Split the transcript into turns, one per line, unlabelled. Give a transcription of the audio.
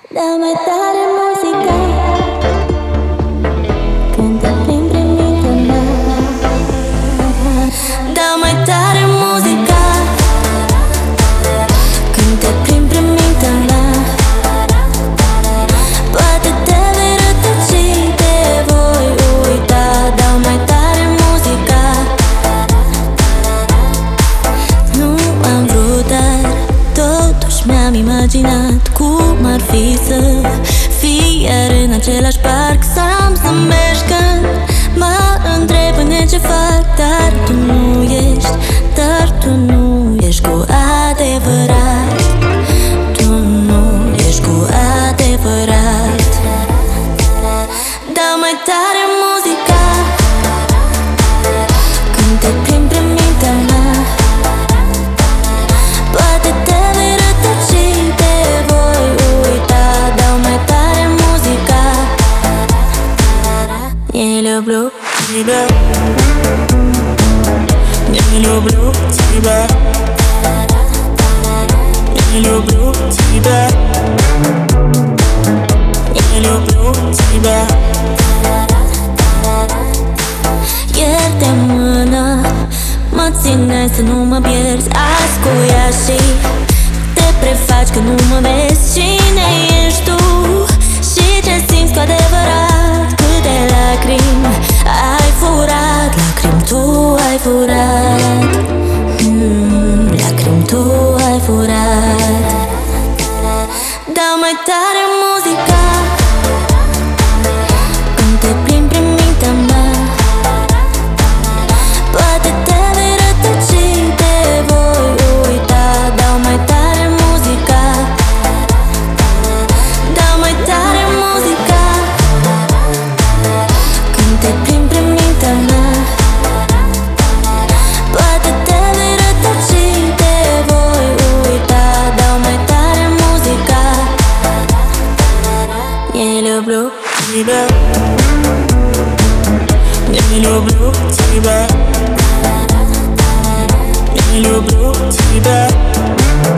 Dá mai tare muzica când te plimbi prin mintea mea. Dá mai tare muzica când te plimbi prin mintea mea. Poate te vei rătăci, te voi uita. Dá mai tare muzica. Nu am vrut, dar totuși mi-am imaginat cum ar fi să fii iar în același parc, să am să mergi când mă întreb până ce fac. Dar tu nu ești, dar tu nu ești cu adevărat. Tu nu ești cu adevărat. Dă mai tare muzica când te plimbi prin mintea mea. Poate te vei rătăci, te voi uita. Dau mai tare muzica. Не люблю тебя, не люблю тебя, не люблю тебя, не люблю тебя. Ieri de mână mă țineai să nu mă pierzi. Azi cu ea și te prefaci că nu mă vezi. Cine ești tu și ce simți cu adevărat? Câte lacrimi ai furat, lacrimi tu ai furat, lacrimi tu ai furat. Dă mai tare muzica când te plimbi prin mintea mea. Poate te vei rătăci, te voi uita. Dau mai tare muzica. Dau mai tare muzica când te plimbi prin mintea mea. Poate te vei rătăci, te voi uita. Dau mai tare muzica. Не люблю тебя, не люблю тебя, не люблю тебя.